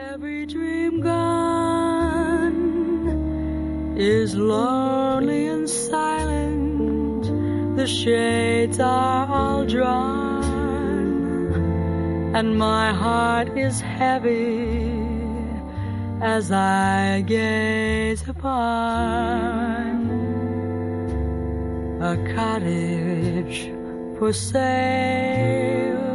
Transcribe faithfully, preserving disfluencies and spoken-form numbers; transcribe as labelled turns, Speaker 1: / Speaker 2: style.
Speaker 1: Every dream gone is lonely and silent. The shades are all drawn, and my heart is heavy as I gaze upon a cottage for sale.